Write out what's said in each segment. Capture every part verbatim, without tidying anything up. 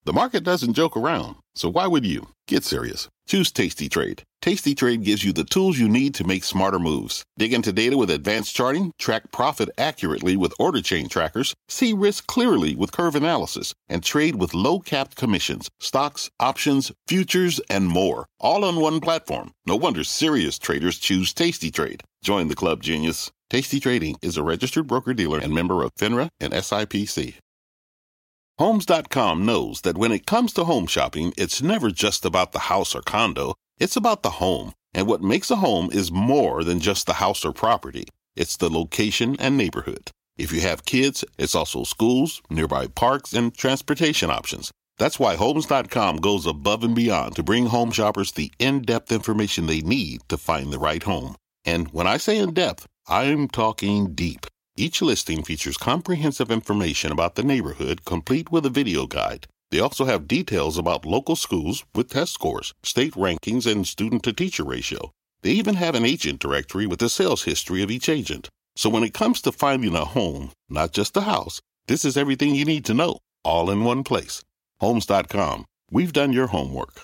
The market doesn't joke around, so why would you? Get serious. Choose Tasty Trade. Tasty Trade gives you the tools you need to make smarter moves. Dig into data with advanced charting, track profit accurately with order chain trackers, see risk clearly with curve analysis, and trade with low-capped commissions, stocks, options, futures, and more. All on one platform. No wonder serious traders choose Tasty Trade. Join the club, genius. Tasty Trading is a registered broker-dealer and member of FINRA and S I P C. Homes dot com knows that when it comes to home shopping, it's never just about the house or condo. It's about the home. And what makes a home is more than just the house or property. It's the location and neighborhood. If you have kids, it's also schools, nearby parks, and transportation options. That's why Homes dot com goes above and beyond to bring home shoppers the in-depth information they need to find the right home. And when I say in-depth, I'm talking deep. Each listing features comprehensive information about the neighborhood, complete with a video guide. They also have details about local schools with test scores, state rankings, and student-to-teacher ratio. They even have an agent directory with the sales history of each agent. So when it comes to finding a home, not just a house, this is everything you need to know, all in one place. Homes dot com. We've done your homework.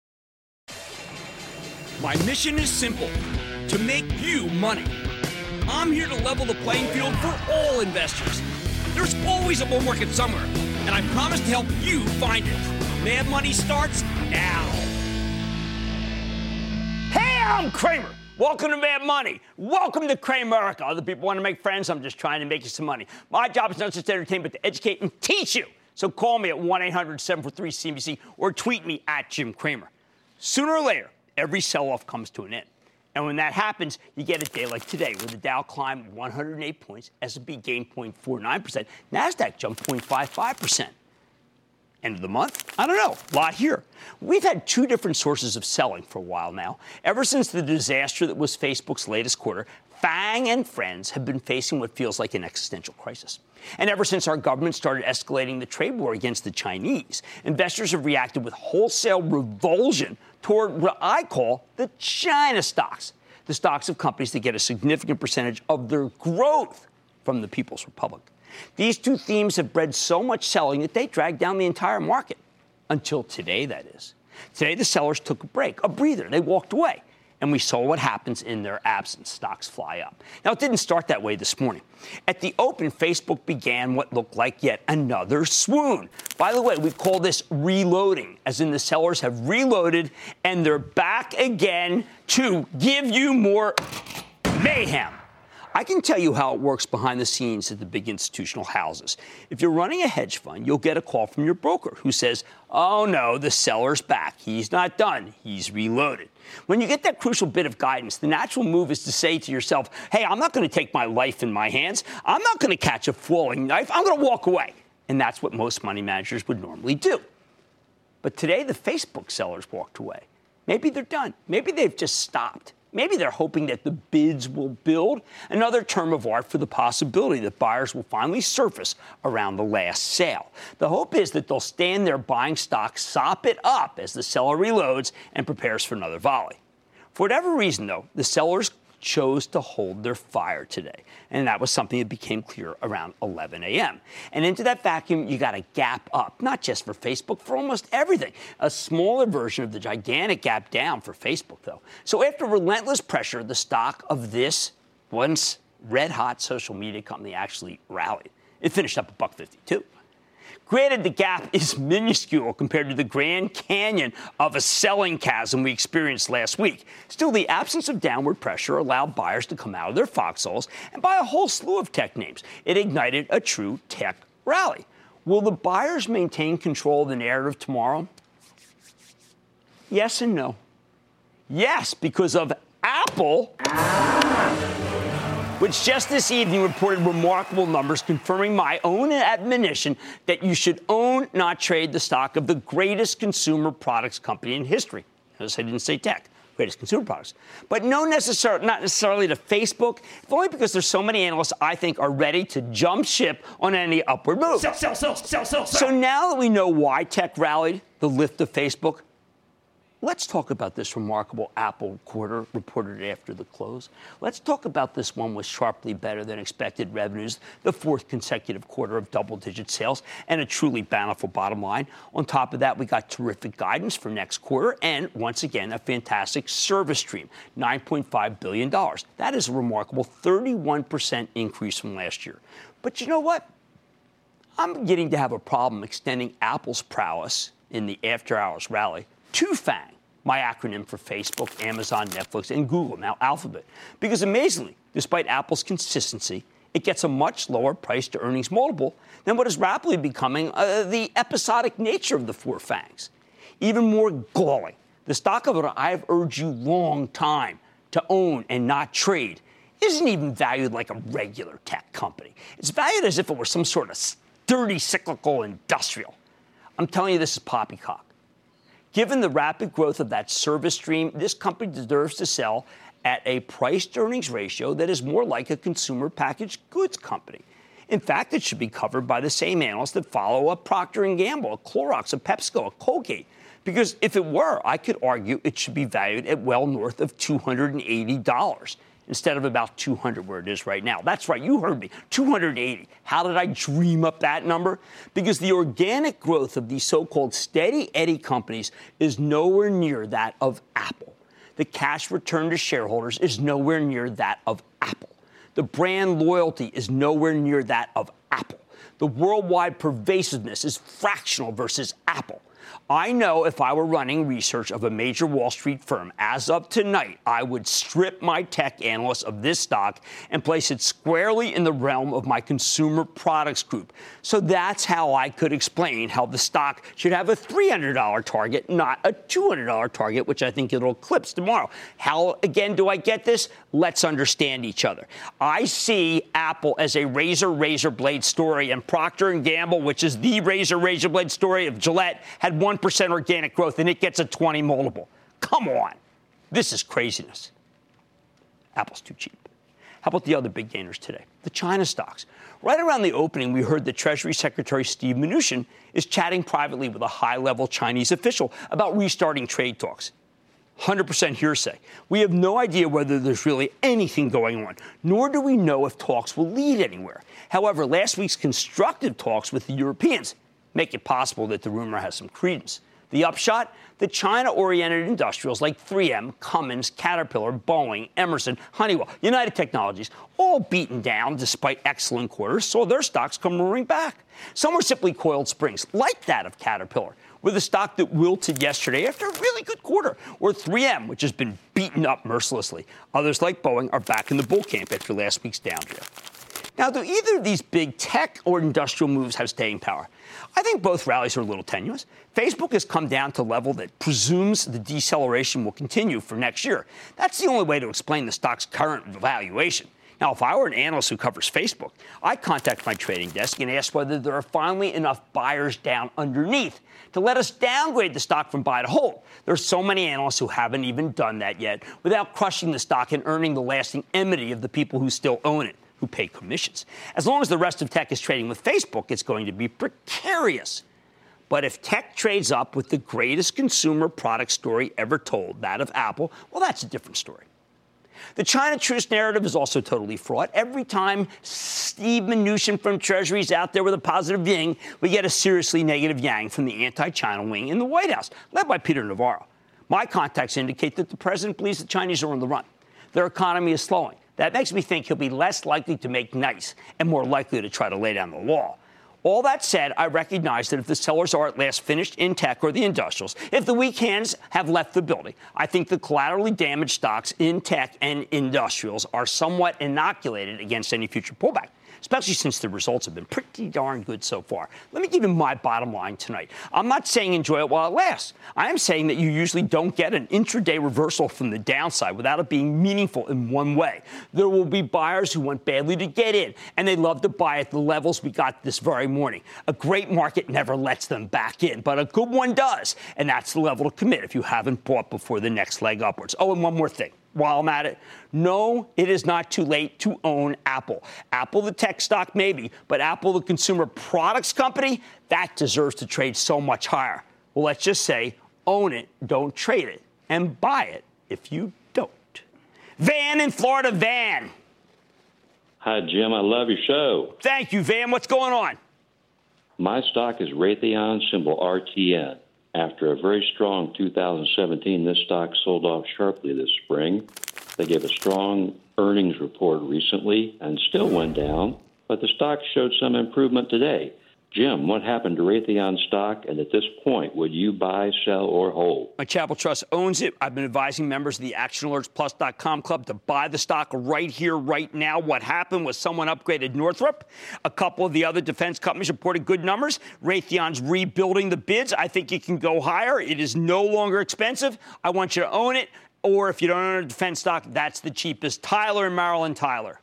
My mission is simple, to make you money. I'm here to level the playing field for all investors. There's always a bull market somewhere, and I promise to help you find it. Mad Money starts now. Hey, I'm Kramer. Welcome to Mad Money. Welcome to Kramerica. Other people want to make friends. I'm just trying to make you some money. My job is not just to entertain, but to educate and teach you. So call me at one eight hundred seven four three C B C or tweet me at Jim Cramer. Sooner or later, every sell-off comes to an end. And when that happens, you get a day like today, where the Dow climbed one hundred eight points, S and P gained zero point four nine percent, NASDAQ jumped zero point five five percent. End of the month? I don't know. A lot here. We've had two different sources of selling for a while now. Ever since the disaster that was Facebook's latest quarter, FANG and friends have been facing what feels like an existential crisis. And ever since our government started escalating the trade war against the Chinese, investors have reacted with wholesale revulsion toward what I call the China stocks, the stocks of companies that get a significant percentage of their growth from the People's Republic. These two themes have bred so much selling that they dragged down the entire market. Until today, that is. Today, the sellers took a break, a breather. They walked away. And we saw what happens in their absence. Stocks fly up. Now, it didn't start that way this morning. At the open, Facebook began what looked like yet another swoon. By the way, we call this reloading, as in the sellers have reloaded and they're back again to give you more mayhem. I can tell you how it works behind the scenes at the big institutional houses. If you're running a hedge fund, you'll get a call from your broker who says, oh, no, the seller's back. He's not done. He's reloaded. When you get that crucial bit of guidance, the natural move is to say to yourself, hey, I'm not going to take my life in my hands. I'm not going to catch a falling knife. I'm going to walk away. And that's what most money managers would normally do. But today, the Facebook sellers walked away. Maybe they're done. Maybe they've just stopped. Maybe they're hoping that the bids will build, another term of art for the possibility that buyers will finally surface around the last sale. The hope is that they'll stand there buying stock, sop it up as the seller reloads and prepares for another volley. For whatever reason, though, the sellers chose to hold their fire today, and that was something that became clear around eleven a.m. And into that vacuum, you got a gap up, not just for Facebook, for almost everything. A smaller version of the gigantic gap down for Facebook, though. So after relentless pressure, the stock of this once red-hot social media company actually rallied. It finished up a buck fifty-two. Granted, the gap is minuscule compared to the Grand Canyon of a selling chasm we experienced last week. Still, the absence of downward pressure allowed buyers to come out of their foxholes and buy a whole slew of tech names. It ignited a true tech rally. Will the buyers maintain control of the narrative tomorrow? Yes and no. Yes, because of Apple, which just this evening reported remarkable numbers confirming my own admonition that you should own, not trade, the stock of the greatest consumer products company in history. Notice I didn't say tech, greatest consumer products. But no necessar- not necessarily to Facebook, if only because there's so many analysts I think are ready to jump ship on any upward move. Sell, sell, sell, sell, sell, sell. So now that we know why tech rallied, the lift of Facebook, let's talk about this remarkable Apple quarter reported after the close. Let's talk about this one with sharply better than expected revenues, the fourth consecutive quarter of double-digit sales, and a truly bountiful bottom line. On top of that, we got terrific guidance for next quarter, and once again, a fantastic service stream, nine point five billion dollars. That is a remarkable thirty-one percent increase from last year. But you know what? I'm beginning to have a problem extending Apple's prowess in the after-hours rally to FANG, my acronym for Facebook, Amazon, Netflix, and Google, now Alphabet. Because amazingly, despite Apple's consistency, it gets a much lower price-to-earnings multiple than what is rapidly becoming uh, the episodic nature of the four FANGs. Even more galling, the stock of what I've urged you long time to own and not trade isn't even valued like a regular tech company. It's valued as if it were some sort of sturdy cyclical industrial. I'm telling you, this is poppycock. Given the rapid growth of that service stream, this company deserves to sell at a price-to-earnings ratio that is more like a consumer packaged goods company. In fact, it should be covered by the same analysts that follow a Procter and Gamble, a Clorox, a PepsiCo, a Colgate. Because if it were, I could argue it should be valued at well north of two hundred eighty dollars. Instead of about two hundred where it is right now. That's right, you heard me, two hundred eighty. How did I dream up that number? Because the organic growth of these so-called steady Eddie companies is nowhere near that of Apple. The cash return to shareholders is nowhere near that of Apple. The brand loyalty is nowhere near that of Apple. The worldwide pervasiveness is fractional versus Apple. I know if I were running research of a major Wall Street firm as of tonight, I would strip my tech analysts of this stock and place it squarely in the realm of my consumer products group. So that's how I could explain how the stock should have a three hundred dollars target, not a two hundred dollars target, which I think it'll eclipse tomorrow. How, again, do I get this? Let's understand each other. I see Apple as a razor, razor blade story, and Procter and Gamble, which is the razor, razor blade story of Gillette, had one percent organic growth, and it gets a twenty multiple. Come on. This is craziness. Apple's too cheap. How about the other big gainers today? The China stocks. Right around the opening, we heard that Treasury Secretary Steve Mnuchin is chatting privately with a high-level Chinese official about restarting trade talks. one hundred percent hearsay. We have no idea whether there's really anything going on, nor do we know if talks will lead anywhere. However, last week's constructive talks with the Europeans make it possible that the rumor has some credence. The upshot? The China-oriented industrials like three M, Cummins, Caterpillar, Boeing, Emerson, Honeywell, United Technologies, all beaten down despite excellent quarters, saw their stocks come roaring back. Some were simply coiled springs, like that of Caterpillar, with a stock that wilted yesterday after a really good quarter, or three M, which has been beaten up mercilessly. Others, like Boeing, are back in the bull camp after last week's downdraft. Now, do either of these big tech or industrial moves have staying power? I think both rallies are a little tenuous. Facebook has come down to a level that presumes the deceleration will continue for next year. That's the only way to explain the stock's current valuation. Now, if I were an analyst who covers Facebook, I'd contact my trading desk and ask whether there are finally enough buyers down underneath to let us downgrade the stock from buy to hold. There's so many analysts who haven't even done that yet without crushing the stock and earning the lasting enmity of the people who still own it, who pay commissions. As long as the rest of tech is trading with Facebook, it's going to be precarious. But if tech trades up with the greatest consumer product story ever told, that of Apple, well, that's a different story. The China truce narrative is also totally fraught. Every time Steve Mnuchin from Treasury is out there with a positive yin, we get a seriously negative yang from the anti-China wing in the White House, led by Peter Navarro. My contacts indicate that the president believes the Chinese are on the run. Their economy is slowing. That makes me think he'll be less likely to make nice and more likely to try to lay down the law. All that said, I recognize that if the sellers are at last finished in tech or the industrials, if the weak hands have left the building, I think the collaterally damaged stocks in tech and industrials are somewhat inoculated against any future pullback, especially since the results have been pretty darn good so far. Let me give you my bottom line tonight. I'm not saying enjoy it while it lasts. I am saying that you usually don't get an intraday reversal from the downside without it being meaningful in one way. There will be buyers who want badly to get in, and they love to buy at the levels we got this very morning. A great market never lets them back in, but a good one does, and that's the level to commit if you haven't bought before the next leg upwards. Oh, and one more thing. While I'm at it, no, it is not too late to own Apple. Apple, the tech stock, maybe, but Apple, the consumer products company, that deserves to trade so much higher. Well, let's just say Own it, don't trade it, and buy it if you don't. Van in Florida. Van. Hi, Jim. I love your show. Thank you, Van. What's going on? My stock is Raytheon, symbol R T N. After a very strong two thousand seventeen, this stock sold off sharply this spring. They gave a strong earnings report recently and still went down, but the stock showed some improvement today. Jim, what happened to Raytheon stock, and at this point, would you buy, sell, or hold? My Chapel Trust owns it. I've been advising members of the Action Alerts Plus dot com club to buy the stock right here, right now. What happened was someone upgraded Northrop. A couple of the other defense companies reported good numbers. Raytheon's rebuilding the bids. I think you can go higher. It is no longer expensive. I want you to own it. Or if you don't own a defense stock, that's the cheapest. Tyler in Maryland. Tyler.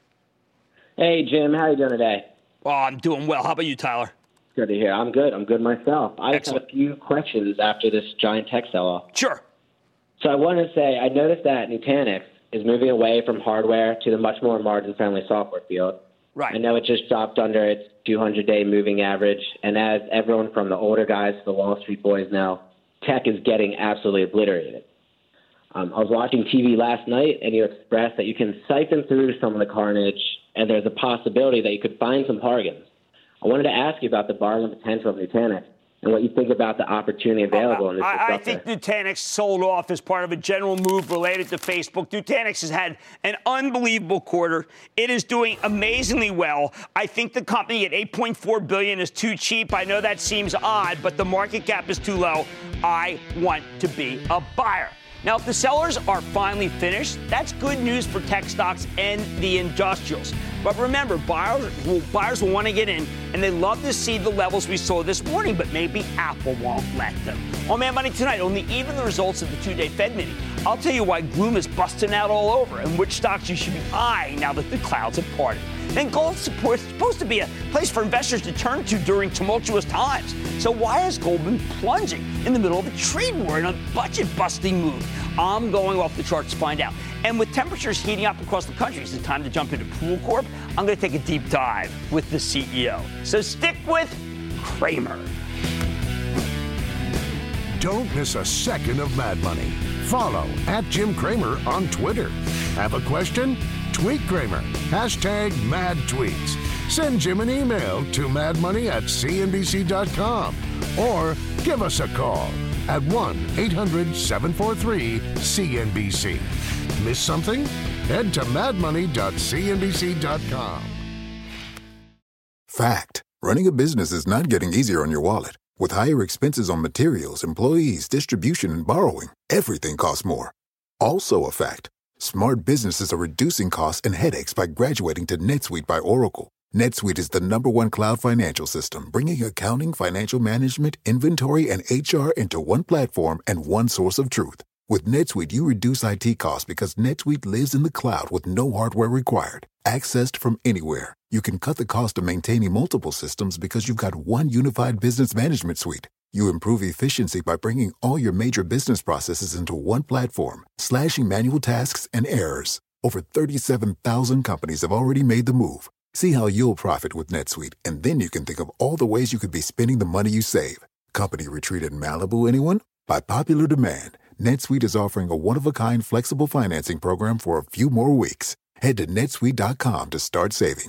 Hey, Jim. How are you doing today? Oh, I'm doing well. How about you, Tyler? Good to hear. I'm good. I'm good myself. I just Excellent. have a few questions after this giant tech sell-off. Sure. So I wanted to say, I noticed that Nutanix is moving away from hardware to the much more margin-friendly software field. Right. I know it just dropped under its two hundred day moving average, and as everyone from the older guys to the Wall Street boys know, tech is getting absolutely obliterated. Um, I was watching T V last night, and you expressed that you can siphon through some of the carnage, and there's a possibility that you could find some bargains. I wanted to ask you about the bargain potential of Nutanix and what you think about the opportunity available in this I, I disruptor. think Nutanix sold off as part of a general move related to Facebook. Nutanix has had an unbelievable quarter. It is doing amazingly well. I think the company at eight point four billion dollars is too cheap. I know that seems odd, but the market cap is too low. I want to be a buyer. Now, if the sellers are finally finished, that's good news for tech stocks and the industrials. But remember, buyers will, buyers will want to get in, and they love to see the levels we saw this morning, but maybe Apple won't let them. On Mad Money tonight, only even the results of the two-day Fed meeting. I'll tell you why gloom is busting out all over and which stocks you should be eyeing now that the clouds have parted. Then gold is supposed to be a place for investors to turn to during tumultuous times. So why has gold been plunging in the middle of a trade war and a budget-busting move? I'm going off the charts to find out. And with temperatures heating up across the country, it's time to jump into Pool Corp. I'm going to take a deep dive with the C E O. So stick with Cramer. Don't miss a second of Mad Money. Follow at Jim Cramer on Twitter. Have a question? Tweet Cramer. Hashtag Mad Tweets. Send Jim an email to madmoney at c n b c dot com or give us a call at one eight hundred seven four three C N B C. Miss something? Head to mad money dot c n b c dot com. Fact. Running a business is not getting easier on your wallet. With higher expenses on materials, employees, distribution, and borrowing, everything costs more. Also a fact. Smart businesses are reducing costs and headaches by graduating to NetSuite by Oracle. NetSuite is the number one cloud financial system, bringing accounting, financial management, inventory, and H R into one platform and one source of truth. With NetSuite, you reduce I T costs because NetSuite lives in the cloud with no hardware required. Accessed from anywhere, you can cut the cost of maintaining multiple systems because you've got one unified business management suite. You improve efficiency by bringing all your major business processes into one platform, slashing manual tasks and errors. Over thirty-seven thousand companies have already made the move. See how you'll profit with NetSuite, and then you can think of all the ways you could be spending the money you save. Company retreat in Malibu, anyone? By popular demand, NetSuite is offering a one-of-a-kind flexible financing program for a few more weeks. Head to netsuite dot com to start saving.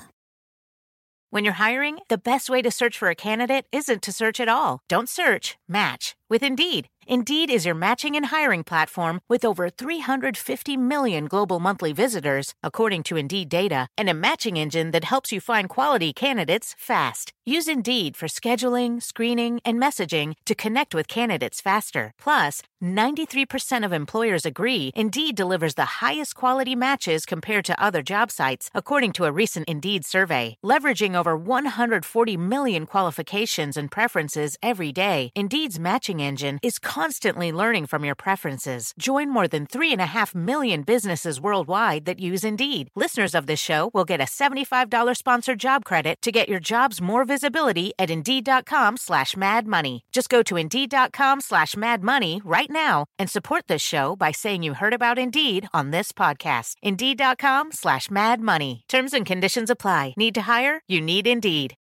When you're hiring, the best way to search for a candidate isn't to search at all. Don't search, match with Indeed. Indeed is your matching and hiring platform with over three hundred fifty million global monthly visitors, according to Indeed data, and a matching engine that helps you find quality candidates fast. Use Indeed for scheduling, screening, and messaging to connect with candidates faster. Plus, ninety-three percent of employers agree Indeed delivers the highest quality matches compared to other job sites, according to a recent Indeed survey. Leveraging over one hundred forty million qualifications and preferences every day, Indeed's matching engine is constantly learning from your preferences. Join more than three and a half million businesses worldwide that use Indeed. Listeners of this show will get a seventy-five dollars sponsored job credit to get your jobs more visibility at Indeed.com slash Mad Money. Just go to Indeed.com slash Mad Money right now and support this show by saying you heard about Indeed on this podcast. Indeed.com slash Mad Money. Terms and conditions apply. Need to hire? You need Indeed.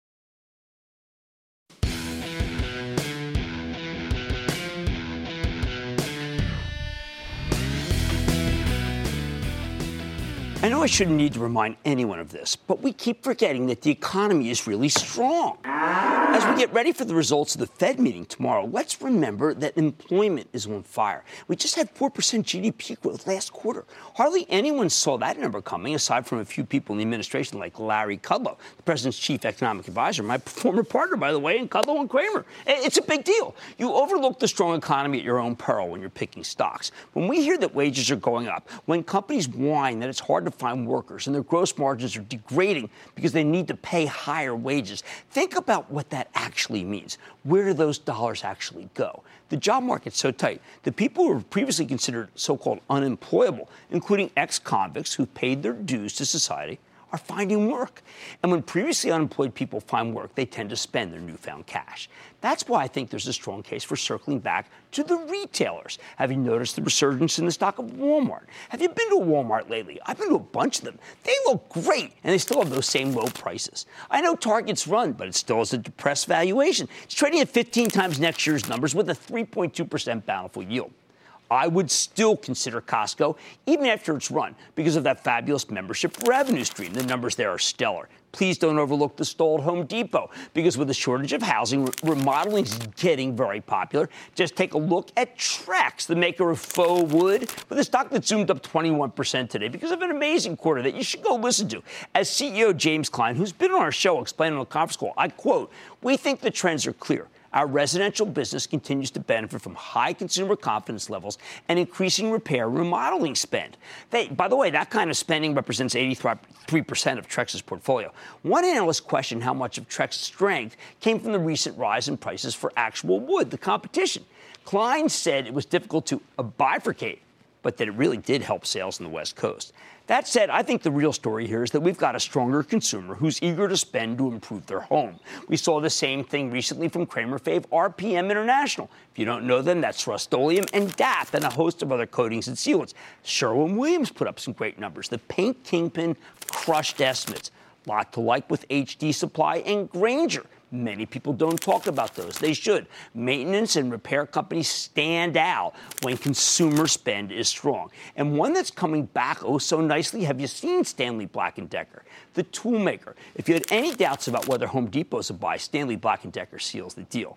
I know I shouldn't need to remind anyone of this, but we keep forgetting that the economy is really strong. As we get ready for the results of the Fed meeting tomorrow, let's remember that employment is on fire. We just had four percent G D P growth last quarter. Hardly anyone saw that number coming, aside from a few people in the administration like Larry Kudlow, the president's chief economic advisor, my former partner, by the way, in Kudlow and Kramer. It's a big deal. You overlook the strong economy at your own peril when you're picking stocks. When we hear that wages are going up, when companies whine that it's hard to find workers and their gross margins are degrading because they need to pay higher wages, think about what that actually means. Where do those dollars actually go? The job market's so tight that people who were previously considered so-called unemployable, including ex-convicts who paid their dues to society, are finding work. And when previously unemployed people find work, they tend to spend their newfound cash. That's why I think there's a strong case for circling back to the retailers. Have you noticed the resurgence in the stock of Walmart? Have you been to a Walmart lately? I've been to a bunch of them. They look great, and they still have those same low prices. I know Target's run, but it still has a depressed valuation. It's trading at fifteen times next year's numbers with a three point two percent bountiful yield. I would still consider Costco, even after its run, because of that fabulous membership revenue stream. The numbers there are stellar. Please don't overlook the stalled Home Depot, because with a shortage of housing, re- remodeling is getting very popular. Just take a look at Trex, the maker of faux wood, with a stock that zoomed up twenty-one percent today because of an amazing quarter that you should go listen to. As C E O James Klein, who's been on our show, explained on a conference call, I quote, "We think the trends are clear. Our residential business continues to benefit from high consumer confidence levels and increasing repair and remodeling spend." They, by the way, that kind of spending represents eighty-three percent of Trex's portfolio. One analyst questioned how much of Trex's strength came from the recent rise in prices for actual wood, the competition. Klein said it was difficult to bifurcate, but that it really did help sales on the West Coast. That said, I think the real story here is that we've got a stronger consumer who's eager to spend to improve their home. We saw the same thing recently from Kramer fave R P M International. If you don't know them, that's Rust-Oleum and D A P and a host of other coatings and sealants. Sherwin-Williams put up some great numbers. The paint kingpin crushed estimates. Lot to like with H D Supply and Grainger. Many people don't talk about those. They should. Maintenance and repair companies stand out when consumer spend is strong. And one that's coming back oh so nicely, have you seen Stanley Black and Decker, the tool maker? If you had any doubts about whether Home Depot's a buy, Stanley Black and Decker seals the deal.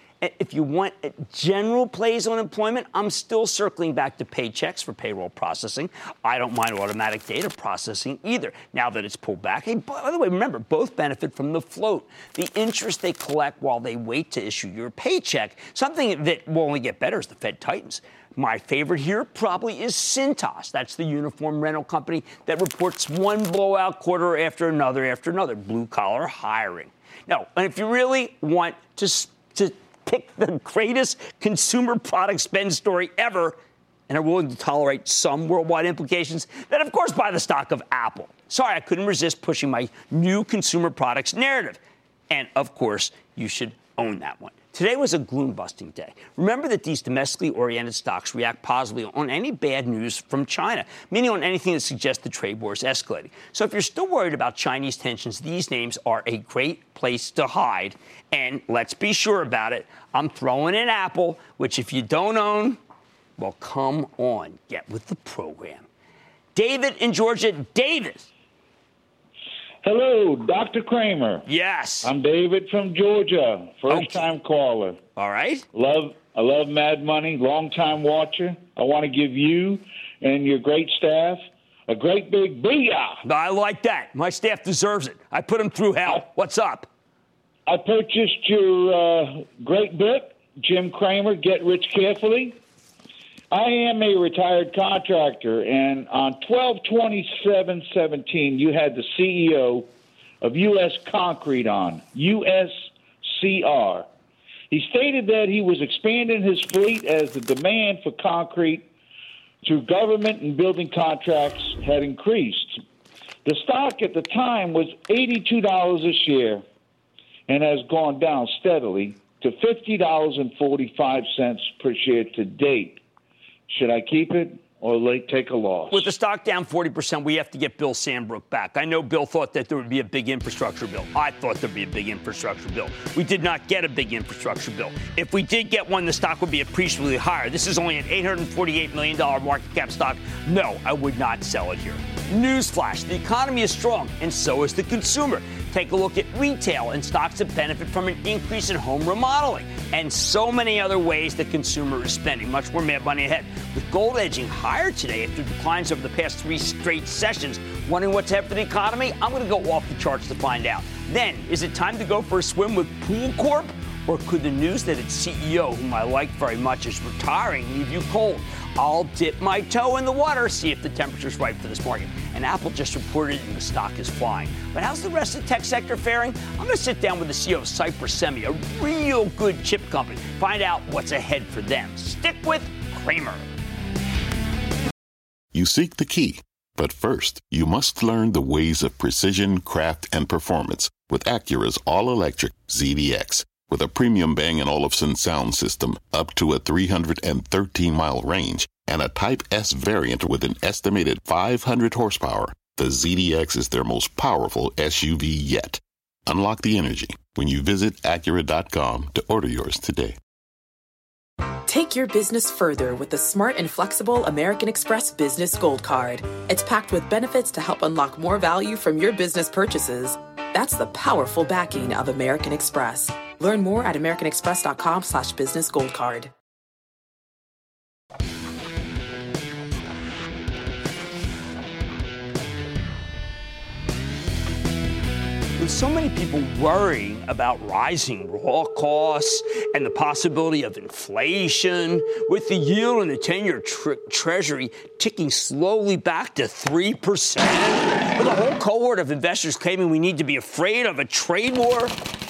If you want general plays on employment, I'm still circling back to Paychex for payroll processing. I don't mind automatic data processing either, now that it's pulled back. Hey, by the way, remember, both benefit from the float, the interest they collect while they wait to issue your paycheck, something that will only get better as the Fed tightens. My favorite here probably is Cintas. That's the uniform rental company that reports one blowout quarter after another after another, blue-collar hiring. Now, and if you really want to, to pick the greatest consumer product spend story ever and are willing to tolerate some worldwide implications, then, of course, buy the stock of Apple. Sorry, I couldn't resist pushing my new consumer products narrative. And, of course, you should own that one. Today was a gloom-busting day. Remember that these domestically oriented stocks react positively on any bad news from China, meaning on anything that suggests the trade war is escalating. So if you're still worried about Chinese tensions, these names are a great place to hide. And let's be sure about it. I'm throwing in Apple, which if you don't own, well, come on, get with the program. David in Georgia. David. Hello, Doctor Kramer. Yes. I'm David from Georgia, first-time okay. caller. All right. Love, I love Mad Money, long-time watcher. I want to give you and your great staff a great big booyah. I like that. My staff deserves it. I put them through hell. I, What's up? I purchased your uh, great book, Jim Cramer, Get Rich Carefully. I am a retired contractor, and on twelve twenty-seven seventeen, you had the C E O of U S Concrete on, U S C R. He stated that he was expanding his fleet as the demand for concrete through government and building contracts had increased. The stock at the time was eighty-two dollars a share and has gone down steadily to fifty dollars and forty-five cents per share to date. Should I keep it or they take a loss. With the stock down forty percent, we have to get Bill Sandbrook back. I know Bill thought that there would be a big infrastructure bill. I thought there'd be a big infrastructure bill. We did not get a big infrastructure bill. If we did get one, the stock would be appreciably higher. This is only an eight hundred forty-eight million dollars market cap stock. No, I would not sell it here. Newsflash, the economy is strong, and so is the consumer. Take a look at retail and stocks that benefit from an increase in home remodeling and so many other ways the consumer is spending. Much more Mad Money ahead. With gold edging higher today after declines over the past three straight sessions. Wondering what's ahead for the economy? I'm going to go off the charts to find out. Then, is it time to go for a swim with Pool Corp? Or could the news that its C E O, whom I like very much, is retiring leave you cold? I'll dip my toe in the water, see if the temperature's right for this market. And Apple just reported and the stock is flying. But how's the rest of the tech sector faring? I'm going to sit down with the C E O of Cypress Semi, a real good chip company, find out what's ahead for them. Stick with Cramer. You seek the key, but first, you must learn the ways of precision, craft, and performance with Acura's all-electric Z D X. With a premium Bang & Olufsen sound system up to a three hundred thirteen mile range and a Type S variant with an estimated five hundred horsepower, the Z D X is their most powerful S U V yet. Unlock the energy when you visit Acura dot com to order yours today. Take your business further with the smart and flexible American Express Business Gold Card. It's packed with benefits to help unlock more value from your business purchases. That's the powerful backing of American Express. Learn more at americanexpress.com slash business gold card. With so many people worrying about rising raw costs and the possibility of inflation, with the yield in the ten-year tre- Treasury ticking slowly back to three percent, with a whole cohort of investors claiming we need to be afraid of a trade war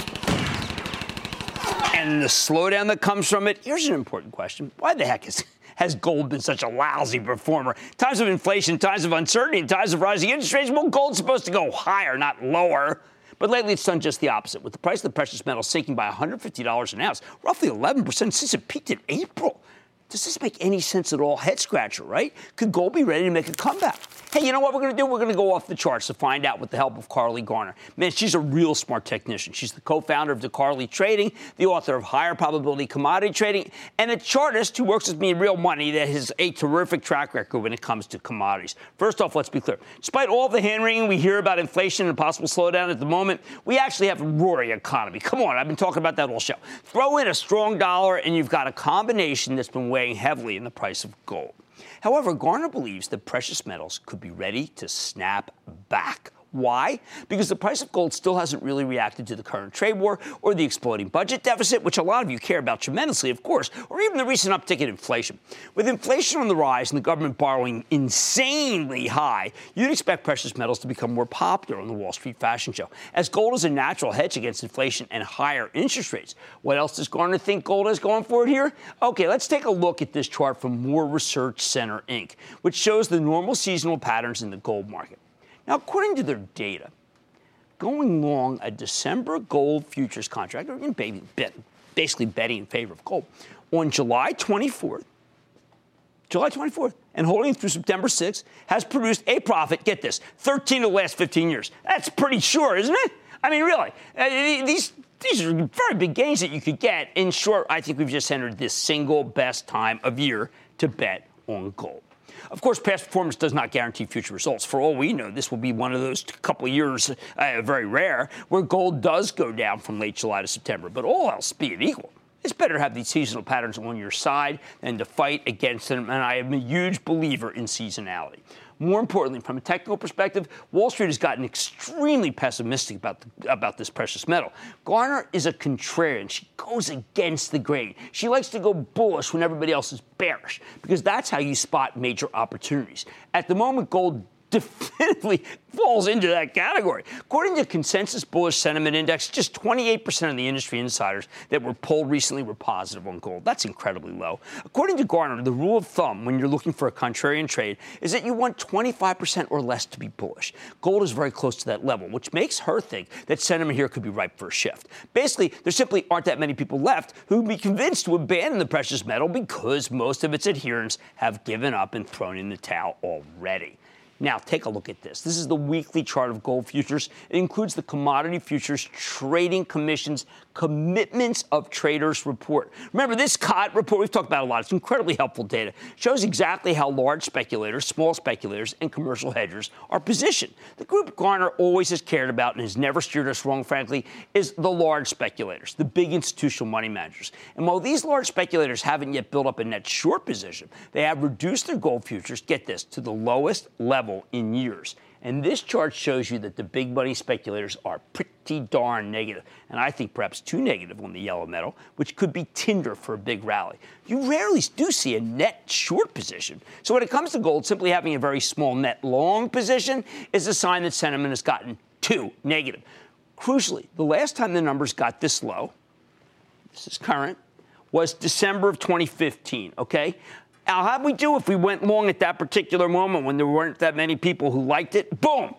and the slowdown that comes from it, here's an important question. Why the heck is... has gold been such a lousy performer? Times of inflation, times of uncertainty, and times of rising interest rates, well, gold's supposed to go higher, not lower. But lately, it's done just the opposite, with the price of the precious metal sinking by one hundred fifty dollars an ounce, roughly eleven percent since it peaked in April. Does this make any sense at all? Head scratcher, right? Could gold be ready to make a comeback? Hey, you know what we're going to do? We're going to go off the charts to find out with the help of Carly Garner. Man, she's a real smart technician. She's the co-founder of DeCarly Trading, the author of Higher Probability Commodity Trading, and a chartist who works with me in real money that has a terrific track record when it comes to commodities. First off, let's be clear. Despite all the hand-wringing we hear about inflation and possible slowdown at the moment, we actually have a roaring economy. Come on, I've been talking about that all show. Throw in a strong dollar, and you've got a combination that's been weighing heavily in the price of gold. However, Garner believes that precious metals could be ready to snap back. Why? Because the price of gold still hasn't really reacted to the current trade war or the exploding budget deficit, which a lot of you care about tremendously, of course, or even the recent uptick in inflation. With inflation on the rise and the government borrowing insanely high, you'd expect precious metals to become more popular on the Wall Street fashion show, as gold is a natural hedge against inflation and higher interest rates. What else does Garner think gold is going for it here? Okay, let's take a look at this chart from Moore Research Center, Incorporated, which shows the normal seasonal patterns in the gold market. Now, according to their data, going long a December gold futures contract, or basically betting in favor of gold, on July twenty-fourth, July twenty-fourth, and holding through September sixth, has produced a profit, get this, thirteen of the last fifteen years. That's pretty sure, isn't it? I mean, really, uh, these, these are very big gains that you could get. In short, I think we've just entered this single best time of year to bet on gold. Of course, past performance does not guarantee future results. For all we know, this will be one of those couple of years, uh, very rare, where gold does go down from late July to September. But all else being equal, it's better to have these seasonal patterns on your side than to fight against them. And I am a huge believer in seasonality. More importantly, from a technical perspective, Wall Street has gotten extremely pessimistic about the, about this precious metal. Garner is a contrarian. She goes against the grain. She likes to go bullish when everybody else is bearish, because that's how you spot major opportunities. At the moment, gold definitively falls into that category. According to Consensus Bullish Sentiment Index, just twenty-eight percent of the industry insiders that were polled recently were positive on gold. That's incredibly low. According to Garner, the rule of thumb when you're looking for a contrarian trade is that you want twenty-five percent or less to be bullish. Gold is very close to that level, which makes her think that sentiment here could be ripe for a shift. Basically, there simply aren't that many people left who would be convinced to abandon the precious metal because most of its adherents have given up and thrown in the towel already. Now, take a look at this. This is the weekly chart of gold futures. It includes the Commodity Futures Trading Commission's Commitments of Traders report. Remember, this C O T report, we've talked about a lot. It's incredibly helpful data. It shows exactly how large speculators, small speculators, and commercial hedgers are positioned. The group Garner always has cared about and has never steered us wrong, frankly, is the large speculators, the big institutional money managers. And while these large speculators haven't yet built up a net short position, they have reduced their gold futures, get this, to the lowest level in years. And this chart shows you that the big money speculators are pretty darn negative, and I think perhaps too negative on the yellow metal, which could be tinder for a big rally. You rarely do see a net short position. So when it comes to gold, simply having a very small net long position is a sign that sentiment has gotten too negative. Crucially, the last time the numbers got this low, this is current, was December of twenty fifteen, okay? Now, how'd we do if we went long at that particular moment when there weren't that many people who liked it? Boom!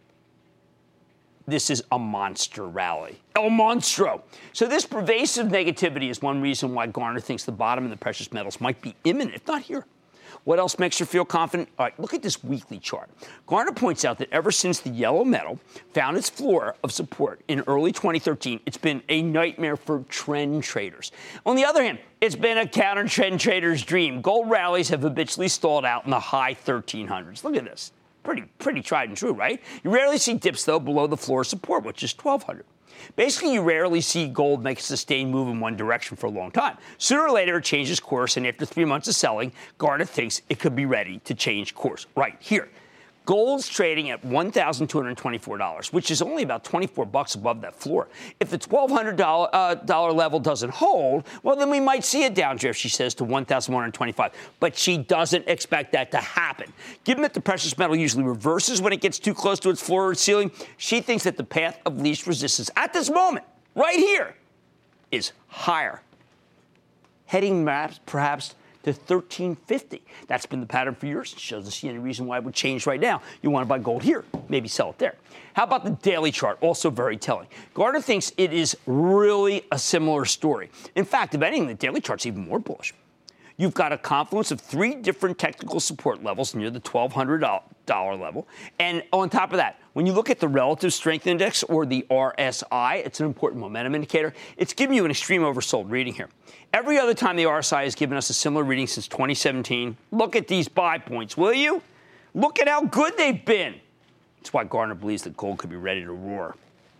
This is a monster rally. El Monstro. So this pervasive negativity is one reason why Garner thinks the bottom of the precious metals might be imminent, if not here. What else makes her feel confident? All right, look at this weekly chart. Garner points out that ever since the yellow metal found its floor of support in early twenty thirteen, it's been a nightmare for trend traders. On the other hand, it's been a counter-trend trader's dream. Gold rallies have habitually stalled out in the high thirteen hundreds. Look at this. Pretty, pretty tried and true, right? You rarely see dips, though, below the floor of support, which is twelve hundred. Basically, you rarely see gold make a sustained move in one direction for a long time. Sooner or later, it changes course, and after three months of selling, Garner thinks it could be ready to change course right here. Gold's trading at one thousand two hundred twenty-four dollars, which is only about twenty-four bucks above that floor. If the twelve hundred dollars uh, dollar level doesn't hold, well, then we might see a downdrift, she says, to one thousand one hundred twenty-five dollars. But she doesn't expect that to happen. Given that the precious metal usually reverses when it gets too close to its floor or ceiling, she thinks that the path of least resistance at this moment, right here, is higher. Heading perhaps to thirteen fifty. That's been the pattern for years. She doesn't see any reason why it would change right now. You want to buy gold here, maybe sell it there. How about the daily chart? Also very telling. Garner thinks it is really a similar story. In fact, if anything, the daily chart's even more bullish. You've got a confluence of three different technical support levels near the twelve hundred dollars level. And on top of that, when you look at the relative strength index, or the R S I, it's an important momentum indicator. It's giving you an extreme oversold reading here. Every other time the R S I has given us a similar reading since twenty seventeen, look at these buy points, will you? Look at how good they've been. That's why Garner believes that gold could be ready to roar.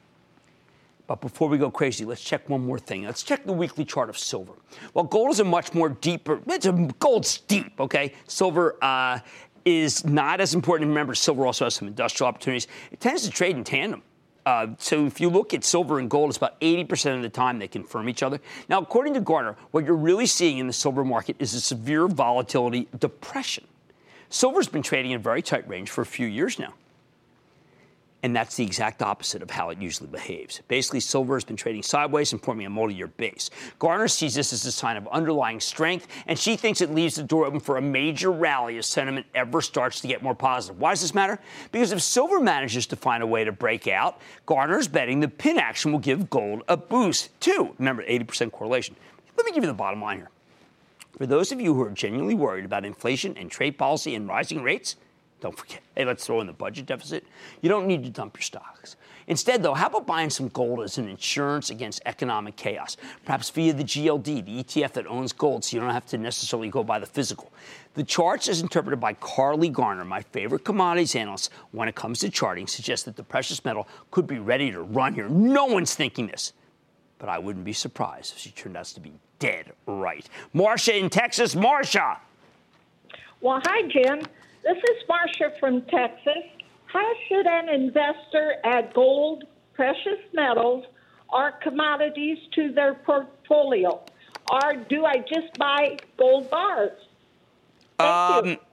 But before we go crazy, let's check one more thing. Let's check the weekly chart of silver. Well, gold is a much more deeper, it's a, gold's deep, okay? Silver uh, is not as important. Remember, silver also has some industrial opportunities. It tends to trade in tandem. Uh, so if you look at silver and gold, it's about eighty percent of the time they confirm each other. Now, according to Garner, what you're really seeing in the silver market is a severe volatility depression. Silver's been trading in a very tight range for a few years now. And that's the exact opposite of how it usually behaves. Basically, silver has been trading sideways and forming a multi-year base. Garner sees this as a sign of underlying strength, and she thinks it leaves the door open for a major rally as sentiment ever starts to get more positive. Why does this matter? Because if silver manages to find a way to break out, Garner's betting the pin action will give gold a boost, too. Remember, eighty percent correlation. Let me give you the bottom line here. For those of you who are genuinely worried about inflation and trade policy and rising rates, don't forget, hey, let's throw in the budget deficit. You don't need to dump your stocks. Instead, though, how about buying some gold as an insurance against economic chaos? Perhaps via the G L D, the E T F that owns gold, so you don't have to necessarily go by the physical. The charts, as interpreted by Carly Garner, my favorite commodities analyst when it comes to charting, suggest that the precious metal could be ready to run here. No one's thinking this. But I wouldn't be surprised if she turned out to be dead right. Marcia in Texas. Marcia. Well, hi, Jim. This is Marcia from Texas. How should an investor add gold, precious metals, or commodities to their portfolio? Or do I just buy gold bars? Um,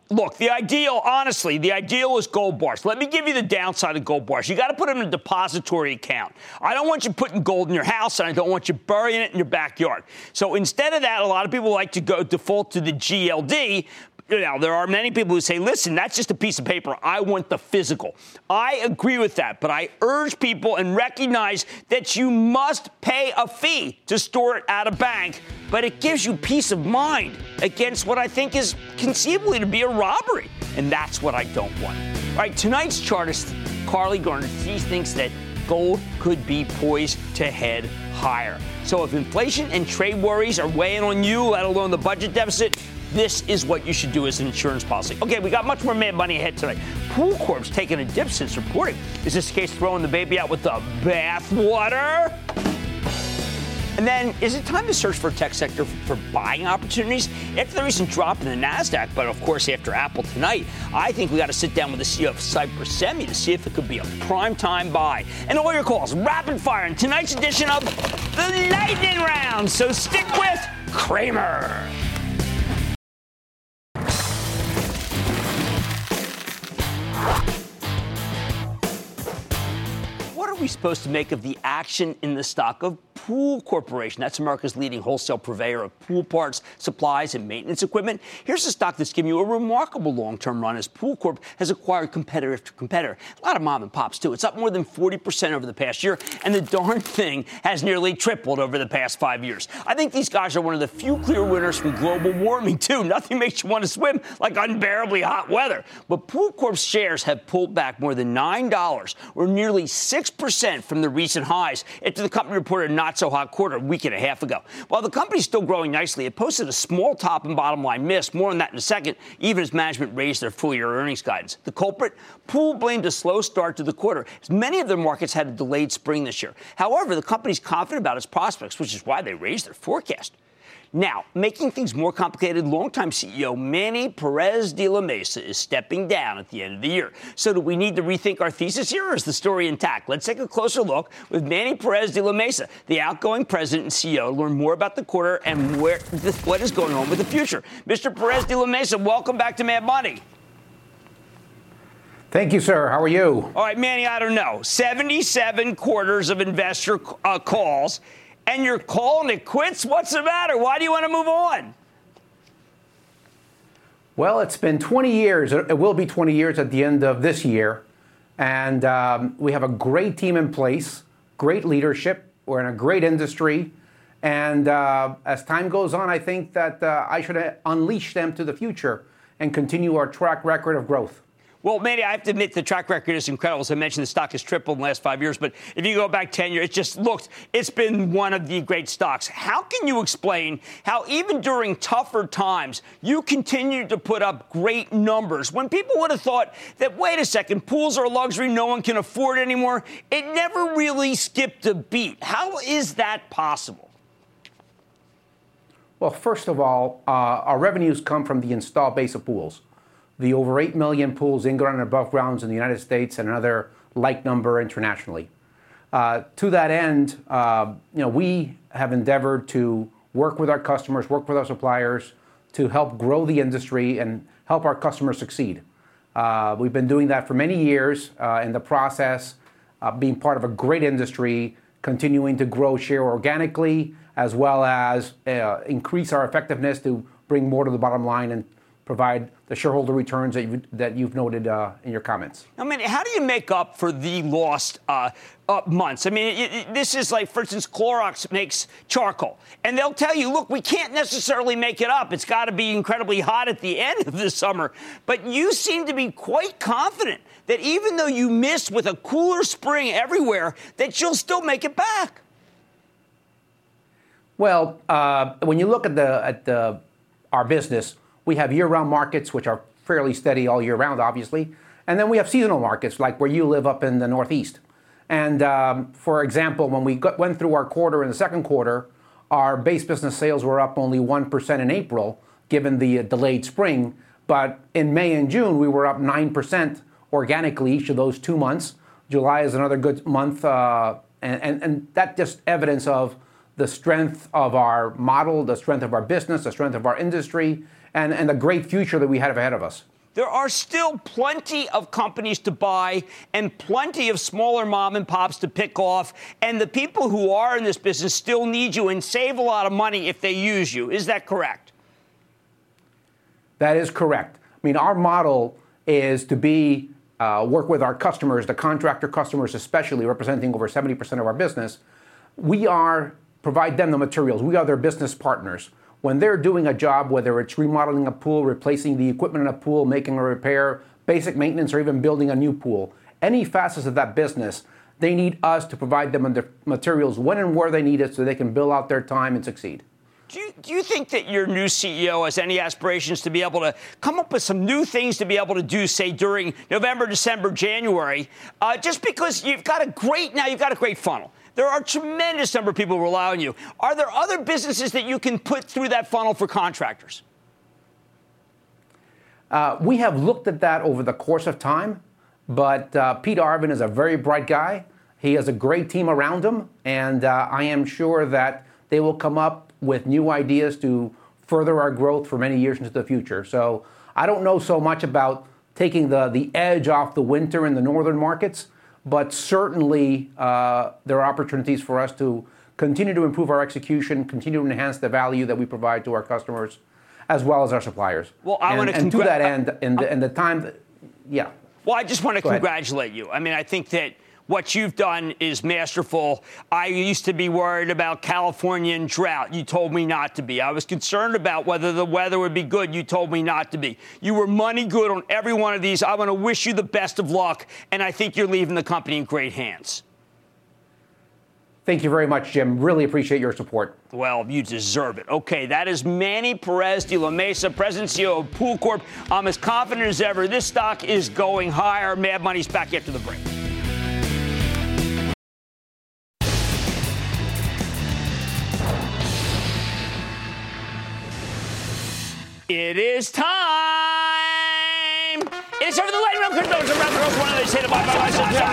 Look, the ideal, honestly, the ideal is gold bars. Let me give you the downside of gold bars. You got to put them in a depository account. I don't want you putting gold in your house, and I don't want you burying it in your backyard. So instead of that, a lot of people like to go default to the G L D. You know, there are many people who say, listen, that's just a piece of paper. I want the physical. I agree with that, but I urge people and recognize that you must pay a fee to store it at a bank, but it gives you peace of mind against what I think is conceivably to be a robbery, and that's what I don't want. All right, tonight's chartist, Carly Garner, she thinks that gold could be poised to head higher. So if inflation and trade worries are weighing on you, let alone the budget deficit, this is what you should do as an insurance policy. Okay, we got much more Mad Money ahead tonight. Pool Corp's taking a dip since reporting. Is this case throwing the baby out with the bathwater? And then, is it time to search for a tech sector for buying opportunities? After the recent drop in the NASDAQ, but of course after Apple tonight, I think we got to sit down with the C E O of Cypress Semi to see if it could be a prime-time buy. And all your calls, rapid fire, in tonight's edition of the Lightning Round. So stick with Cramer. What are we supposed to make of the action in the stock of Pool Corporation? That's America's leading wholesale purveyor of pool parts, supplies, and maintenance equipment. Here's a stock that's giving you a remarkable long-term run as Pool Corp has acquired competitor after competitor. A lot of mom and pops, too. It's up more than forty percent over the past year, and the darn thing has nearly tripled over the past five years. I think these guys are one of the few clear winners from global warming, too. Nothing makes you want to swim like unbearably hot weather. But Pool Corp's shares have pulled back more than nine dollars, or nearly six percent from the recent highs, after the company reported a not-so-hot quarter a week and a half ago. While the company's still growing nicely, it posted a small top and bottom line miss. More on that in a second, even as management raised their full-year earnings guidance. The culprit? Pool blamed a slow start to the quarter, as many of their markets had a delayed spring this year. However, the company's confident about its prospects, which is why they raised their forecast. Now, making things more complicated, longtime C E O Manny Perez de la Mesa is stepping down at the end of the year. So do we need to rethink our thesis here, or is the story intact? Let's take a closer look with Manny Perez de la Mesa, the outgoing president and C E O, to learn more about the quarter and where what is going on with the future. Mister Perez de la Mesa, welcome back to Mad Money. Thank you, sir. How are you? All right, Manny, I don't know. seventy-seven quarters of investor uh, calls. And you're calling it quits? What's the matter? Why do you want to move on? Well, it's been twenty years. It will be twenty years at the end of this year. And um, we have a great team in place, great leadership. We're in a great industry. And uh, as time goes on, I think that uh, I should unleash them to the future and continue our track record of growth. Well, Manny, I have to admit the track record is incredible. As I mentioned, the stock has tripled in the last five years. But if you go back ten years, it just looked, it's been one of the great stocks. How can you explain how even during tougher times, you continue to put up great numbers when people would have thought that, wait a second, pools are a luxury no one can afford anymore? It never really skipped a beat. How is that possible? Well, first of all, uh, our revenues come from the installed base of pools. The over eight million pools in ground and above grounds in the United States and another like number internationally. Uh, to that end, uh, you know, we have endeavored to work with our customers, work with our suppliers to help grow the industry and help our customers succeed. Uh, we've been doing that for many years uh, in the process, uh, being part of a great industry, continuing to grow share organically, as well as uh, increase our effectiveness to bring more to the bottom line and provide the shareholder returns that you've, that you've noted uh, in your comments. I mean, how do you make up for the lost uh, uh, months? I mean, it, it, this is like, for instance, Clorox makes charcoal. And they'll tell you, look, we can't necessarily make it up. It's got to be incredibly hot at the end of the summer. But you seem to be quite confident that even though you miss with a cooler spring everywhere, that you'll still make it back. Well, uh, when you look at the at the our business, we have year-round markets, which are fairly steady all year round, obviously. And then we have seasonal markets, like where you live up in the Northeast. And um, for example, when we got, went through our quarter in the second quarter, our base business sales were up only one percent in April, given the uh, delayed spring. But in May and June, we were up nine percent organically each of those two months. July is another good month. Uh, and, and, and that's just evidence of the strength of our model, the strength of our business, the strength of our industry, and, and the great future that we have ahead of us. there are still plenty of companies to buy and plenty of smaller mom and pops to pick off. And the people who are in this business still need you and save a lot of money if they use you. Is that correct? That is correct. I mean, our model is to be uh, work with our customers, the contractor customers especially, representing over seventy percent of our business. We are provide them the materials. We are their business partners. When they're doing a job, whether it's remodeling a pool, replacing the equipment in a pool, making a repair, basic maintenance, or even building a new pool, any facets of that business, they need us to provide them the materials when and where they need it so they can bill out their time and succeed. Do you, do you think that your new C E O has any aspirations to be able to come up with some new things to be able to do, say, during November, December, January, uh, just because you've got a great, now you've got a great funnel. There are a tremendous number of people who rely on you. Are there other businesses that you can put through that funnel for contractors? Uh, we have looked at that over the course of time, but uh, Pete Arvan is a very bright guy. He has a great team around him, and uh, I am sure that they will come up with new ideas to further our growth for many years into the future. So I don't know so much about taking the, the edge off the winter in the northern markets, but certainly uh, there are opportunities for us to continue to improve our execution, continue to enhance the value that we provide to our customers, as well as our suppliers. Well, I and, want to and congr- to that end, in the, in the time, that, yeah. Well, I just want to Go congratulate ahead. you. I mean, I think that what you've done is masterful. I used to be worried about Californian drought. You told me not to be. I was concerned about whether the weather would be good. You told me not to be. You were money good on every one of these. I want to wish you the best of luck, and I think you're leaving the company in great hands. Thank you very much, Jim. Really appreciate your support. Well, you deserve it. Okay, that is Manny Perez de la Mesa, President and C E O of Pool Corp. I'm as confident as ever. This stock is going higher. Mad Money's back after the break. It is time. It's time for the lightning round. Those around the road. One of they say to buy my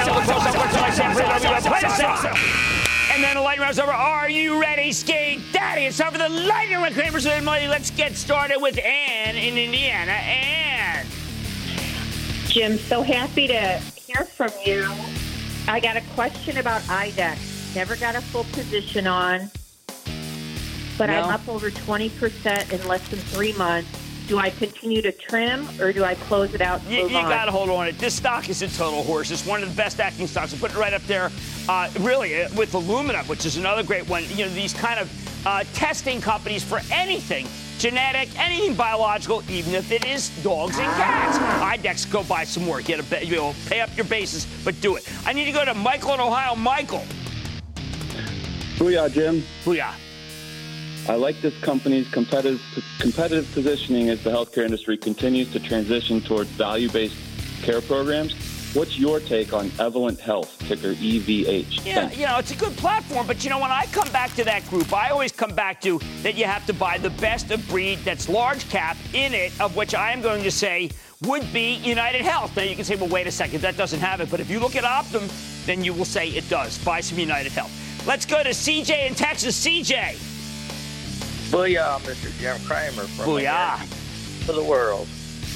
license. And then the lightning round's over. Are you ready, Skate Daddy? It's time for the lightning round. Kramer's money. Let's get started with Ann in Indiana. Ann. Jim, so happy to hear from you. I got a question about I DEX. Never got a full position on. But no. I'm up over twenty percent in less than three months. Do I continue to trim, or do I close it out and You, move you on? got to hold on. This stock is a total horse. It's one of the best acting stocks. I put it right up there, uh, really, uh, with Illumina, which is another great one. You know, these kind of uh, testing companies for anything, genetic, anything biological, even if it is dogs and cats. I DEX, go buy some more. Get a, you know, pay up your bases, but do it. I need to go to Michael in Ohio. Michael. Booyah, Jim. Booyah. I like this company's competitive competitive positioning as the healthcare industry continues to transition towards value-based care programs. What's your take on Evolent Health, ticker E V H? Yeah, Thanks. you know, it's a good platform, but, you know, when I come back to that group, I always come back to that you have to buy the best of breed that's large cap in it, of which I am going to say would be United Health. Now, you can say, well, wait a second, that doesn't have it. But if you look at Optum, then you will say it does. Buy some United Health. Let's go to C J in Texas. C J. Booyah, Mister Jim Cramer from Booyah. For the world.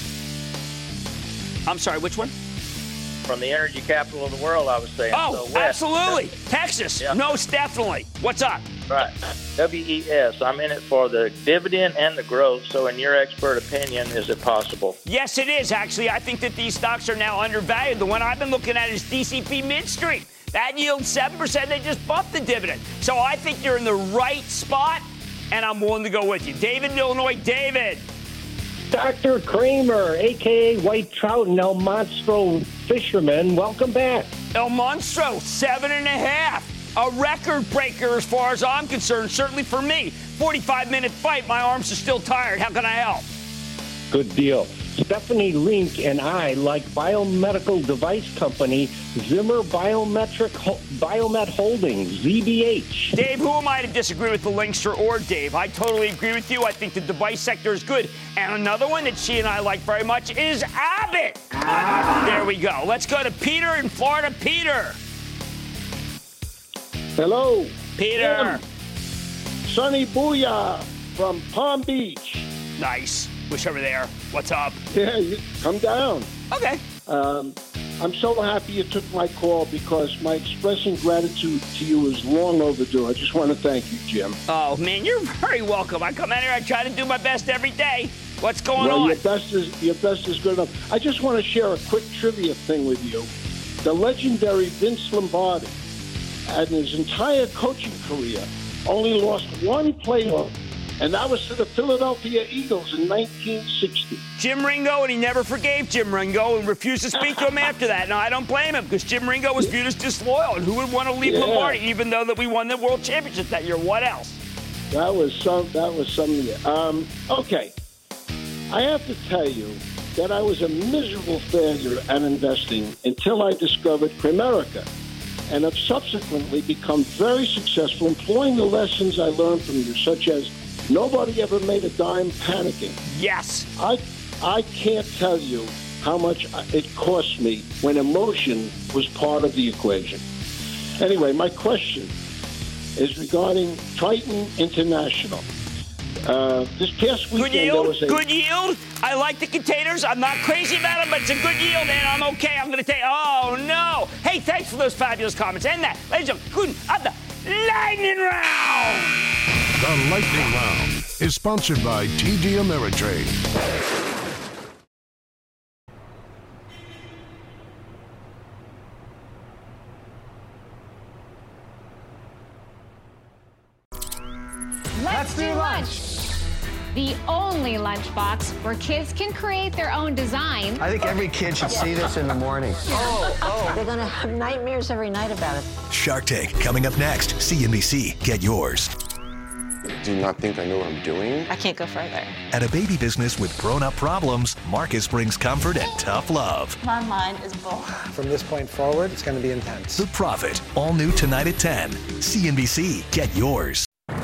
I'm sorry, which one? From the energy capital of the world, I was saying. Oh, so west. absolutely. Texas. Yeah. No, definitely. What's up? Right. W E S. I'm in it for the dividend and the growth. So in your expert opinion, is it possible? Yes, it is, actually. I think that these stocks are now undervalued. The one I've been looking at is D C P Midstream. That yields seven percent. They just bumped the dividend. So I think you're in the right spot, and I'm willing to go with you. David in Illinois. David. Doctor Kramer, a k a. White Trout and El Monstro Fisherman, welcome back. El Monstro, seven and a half. A record breaker as far as I'm concerned, certainly for me. forty-five minute fight. My arms are still tired. How can I help? Good deal. Stephanie Link and I like biomedical device company Zimmer Biometric Biomet Holdings, Z B H. Dave, who am I to disagree with the Linkster or Dave? I totally agree with you. I think the device sector is good. And another one that she and I like very much is Abbott. Ah. There we go. Let's go to Peter in Florida. Peter. Hello. Peter. Sunny Booyah from Palm Beach. Nice. Wish over there. What's up? Yeah, you, come down. Okay. Um, I'm so happy you took my call because my expressing gratitude to you is long overdue. I just want to thank you, Jim. Oh, man, you're very welcome. I come out here, I try to do my best every day. What's going well, on? Your best is your best is good enough. I just want to share a quick trivia thing with you. The legendary Vince Lombardi, in his entire coaching career, only lost one playoff, and that was to the Philadelphia Eagles in nineteen sixty. Jim Ringo, and he never forgave Jim Ringo and refused to speak to him after that. Now, I don't blame him because Jim Ringo was viewed as disloyal, and who would want to leave Yeah. Lombardi, even though that we won the World Championship that year? What else? That was some. That was something. Um, okay, I have to tell you that I was a miserable failure at investing until I discovered Cramerica, and have subsequently become very successful employing the lessons I learned from you, such as nobody ever made a dime panicking. Yes. I I can't tell you how much it cost me when emotion was part of the equation. Anyway, my question is regarding Triton International. Uh, this past weekend, Good yield, there was a... good yield. I like the containers. I'm not crazy about them, but it's a good yield, and I'm okay. I'm going to take. Oh no! Hey, thanks for those fabulous comments. And that, ladies and gentlemen, good at the lightning round. The Lightning Round is sponsored by T D Ameritrade. Let's do lunch. The only lunchbox where kids can create their own design. I think every kid should see this in the morning. Oh, oh. They're going to have nightmares every night about it. Shark Tank, coming up next. C N B C, get yours. Do you not think I know what I'm doing? I can't go further. At a baby business with grown-up problems, Marcus brings comfort and tough love. My mind is bull. From this point forward, it's going to be intense. The Prophet, all new tonight at ten. C N B C, get yours.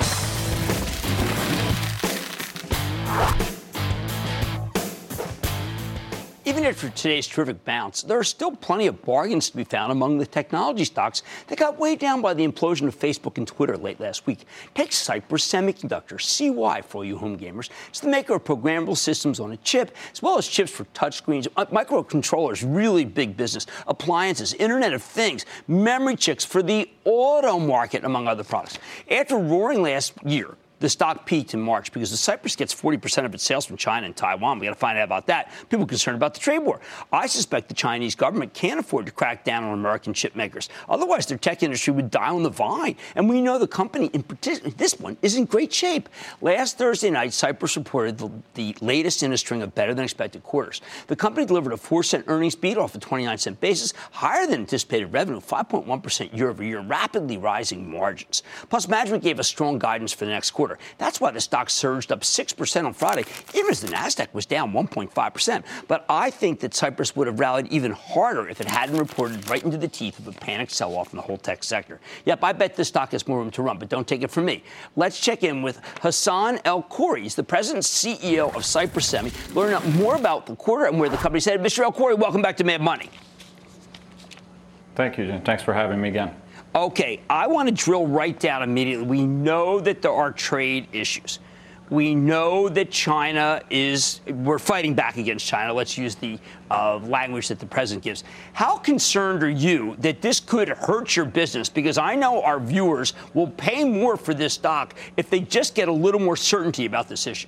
Even after today's terrific bounce, there are still plenty of bargains to be found among the technology stocks that got weighed down by the implosion of Facebook and Twitter late last week. Take Cypress Semiconductor, C Y for all you home gamers. It's the maker of programmable systems on a chip, as well as chips for touchscreens, uh, microcontrollers, really big business, appliances, Internet of Things, memory chips for the auto market, among other products. After roaring last year, the stock peaked in March because the Cypress gets forty percent of its sales from China and Taiwan. We got to find out about that. People are concerned about the trade war. I suspect the Chinese government can't afford to crack down on American chip makers. Otherwise, their tech industry would die on the vine. And we know the company, in particular, this one, is in great shape. Last Thursday night, Cypress reported the, the latest in a string of better-than-expected quarters. The company delivered a four cent earnings beat off a twenty-nine cent basis, higher than anticipated revenue, five point one percent year-over-year, rapidly rising margins. Plus, management gave us strong guidance for the next quarter. That's why the stock surged up six percent on Friday, even as the NASDAQ was down one point five percent. But I think that Cypress would have rallied even harder if it hadn't reported right into the teeth of a panicked sell-off in the whole tech sector. Yep, I bet this stock has more room to run, but don't take it from me. Let's check in with Hassan El-Khoury. He's the president and C E O of Cypress Semi. Learn out more about the quarter and where the company's headed. Mister El-Khoury, welcome back to Mad Money. Thank you, Jim. Thanks for having me again. Okay, I want to drill right down immediately. We know that there are trade issues. We know that China is, we're fighting back against China. Let's use the uh, language that the president gives. How concerned are you that this could hurt your business? Because I know our viewers will pay more for this stock if they just get a little more certainty about this issue.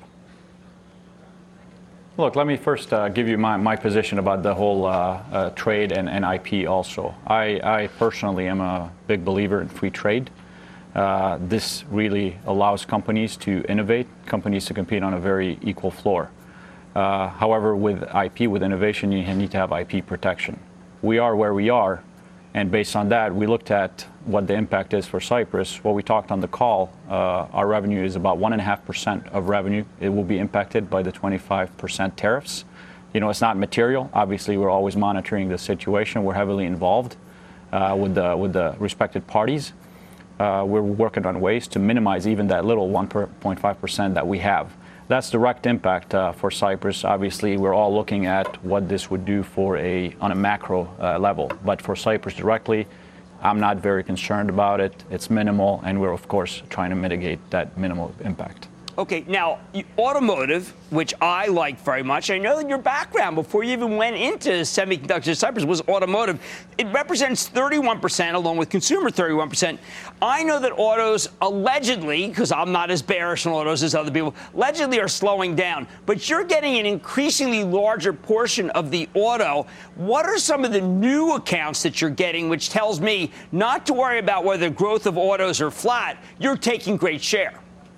Look, let me first uh, give you my, my position about the whole uh, uh, trade and, and I P also. I, I personally am a big believer in free trade. Uh, this really allows companies to innovate, companies to compete on a very equal floor. Uh, however, with I P, with innovation, you need to have I P protection. We are where we are, and based on that, we looked at what the impact is for Cypress. What we talked on the call, uh, our revenue is about one point five percent of revenue. It will be impacted by the twenty-five percent tariffs. You know, it's not material. Obviously, we're always monitoring the situation. We're heavily involved uh, with the with the respected parties. Uh, we're working on ways to minimize even that little one point five percent that we have. That's direct impact uh, for Cypress. Obviously, we're all looking at what this would do for a on a macro uh, level. But for Cypress directly, I'm not very concerned about it. It's minimal, and we're, of course, trying to mitigate that minimal impact. Okay, now, automotive, which I like very much, I know that your background before you even went into semiconductors at Cypress was automotive. It represents thirty-one percent, along with consumer thirty-one percent. I know that autos allegedly, because I'm not as bearish on autos as other people, allegedly are slowing down. But you're getting an increasingly larger portion of the auto. What are some of the new accounts that you're getting, which tells me not to worry about whether growth of autos are flat? You're taking great share.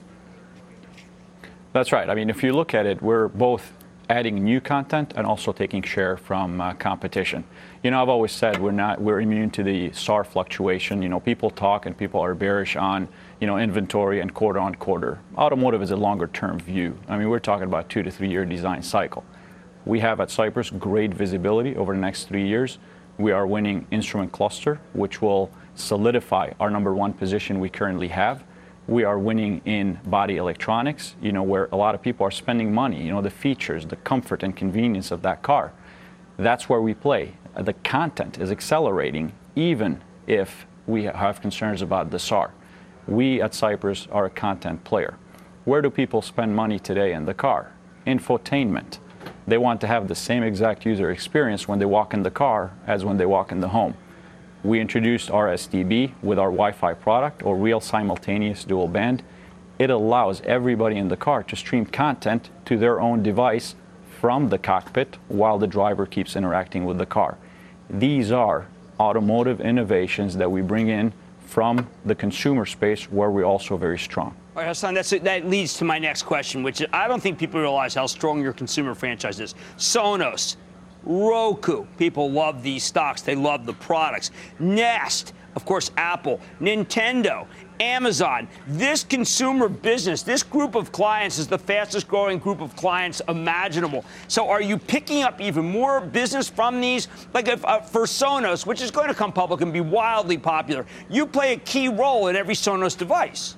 That's right. I mean, if you look at it, we're both adding new content and also taking share from uh, competition. You know, I've always said we're not we're immune to the S A R fluctuation. You know, people talk and people are bearish on, you know, inventory and quarter on quarter. Automotive is a longer term view. I mean, we're talking about two to three year design cycle. We have at Cypress great visibility over the next three years. We are winning instrument cluster, which will solidify our number one position we currently have. We are winning in body electronics, you know, where a lot of people are spending money, you know, the features, the comfort and convenience of that car. That's where we play. The content is accelerating, even if we have concerns about the S A R. We at Cypress are a content player. Where do people spend money today in the car? Infotainment. They want to have the same exact user experience when they walk in the car as when they walk in the home. We introduced R S D B with our Wi-Fi product, or Real Simultaneous Dual Band. It allows everybody in the car to stream content to their own device from the cockpit while the driver keeps interacting with the car. These are automotive innovations that we bring in from the consumer space, where we're also very strong. All right, Hassan, that's, that leads to my next question, which is, I don't think people realize how strong your consumer franchise is. Sonos, Roku, people love these stocks. They love the products. Nest, of course, Apple, Nintendo, Amazon. This consumer business, this group of clients is the fastest growing group of clients imaginable. So are you picking up even more business from these? Like if, uh, for Sonos, which is going to come public and be wildly popular, you play a key role in every Sonos device.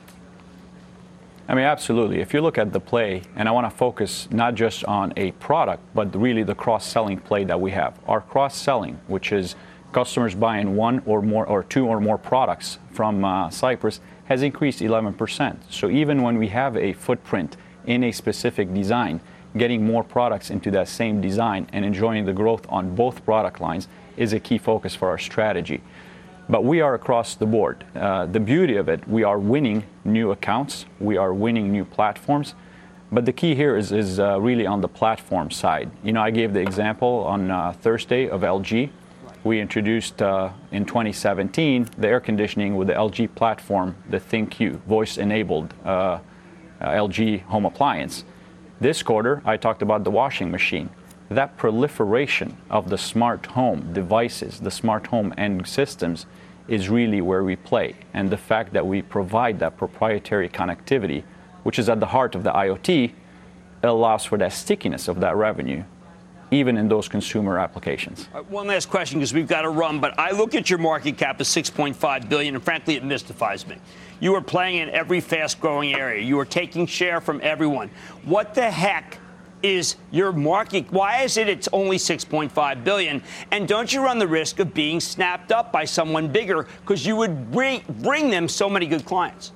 I mean, absolutely. If you look at the play, and I want to focus not just on a product, but really the cross-selling play that we have. Our cross-selling, which is customers buying one or more or two or more products from uh, Cypress, has increased eleven percent. So even when we have a footprint in a specific design, getting more products into that same design and enjoying the growth on both product lines is a key focus for our strategy. But we are across the board. Uh, the beauty of it, we are winning new accounts, we are winning new platforms, but the key here is, is uh, really on the platform side. You know, I gave the example on uh, Thursday of L G. We introduced uh, in twenty seventeen the air conditioning with the L G platform, the ThinQ, voice-enabled uh, uh, L G home appliance. This quarter, I talked about the washing machine. That proliferation of the smart home devices, the smart home end systems, is really where we play. And the fact that we provide that proprietary connectivity, which is at the heart of the IoT, allows for that stickiness of that revenue, even in those consumer applications. Right, one last question, because we've got to run, but I look at your market cap as six point five billion dollars, and frankly, it mystifies me. You are playing in every fast-growing area. You are taking share from everyone. What the heck is your market? Why is it it's only six point five billion dollars? And don't you run the risk of being snapped up by someone bigger, because you would bring, bring them so many good clients?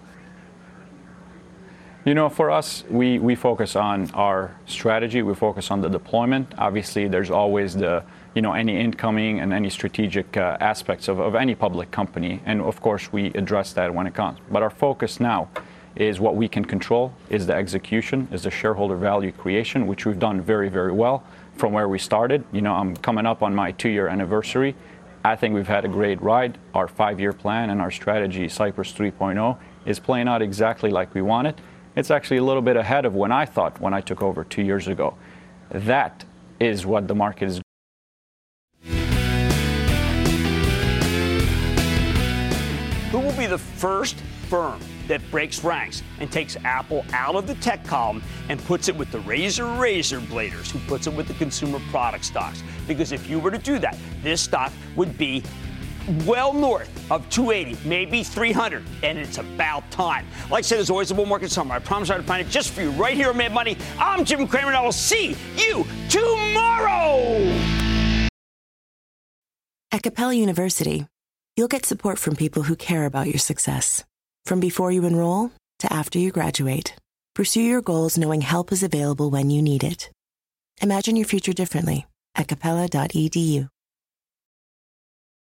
You know, for us, we, we focus on our strategy. We focus on the deployment. Obviously, there's always the, you know, any incoming and any strategic uh, aspects of, of any public company. And of course, we address that when it comes. But our focus now is what we can control, is the execution, is the shareholder value creation, which we've done very, very well from where we started. You know, I'm coming up on my two-year anniversary. I think we've had a great ride. Our five-year plan and our strategy, Cypress three point oh, is playing out exactly like we wanted. It's actually a little bit ahead of when I thought when I took over two years ago. That is what the market is. Who will be the first firm that breaks ranks and takes Apple out of the tech column and puts it with the razor razor bladers, who puts it with the consumer product stocks? Because if you were to do that, this stock would be well north of two eighty, maybe three hundred, and it's about time. Like I said, there's always a bull market somewhere. I promise I'll find it just for you right here on Mad Money. I'm Jim Cramer, and I will see you tomorrow. At Capella University, you'll get support from people who care about your success. From before you enroll to after you graduate, Pursue your goals knowing help is available when you need it. Imagine your future differently at capella dot e d u.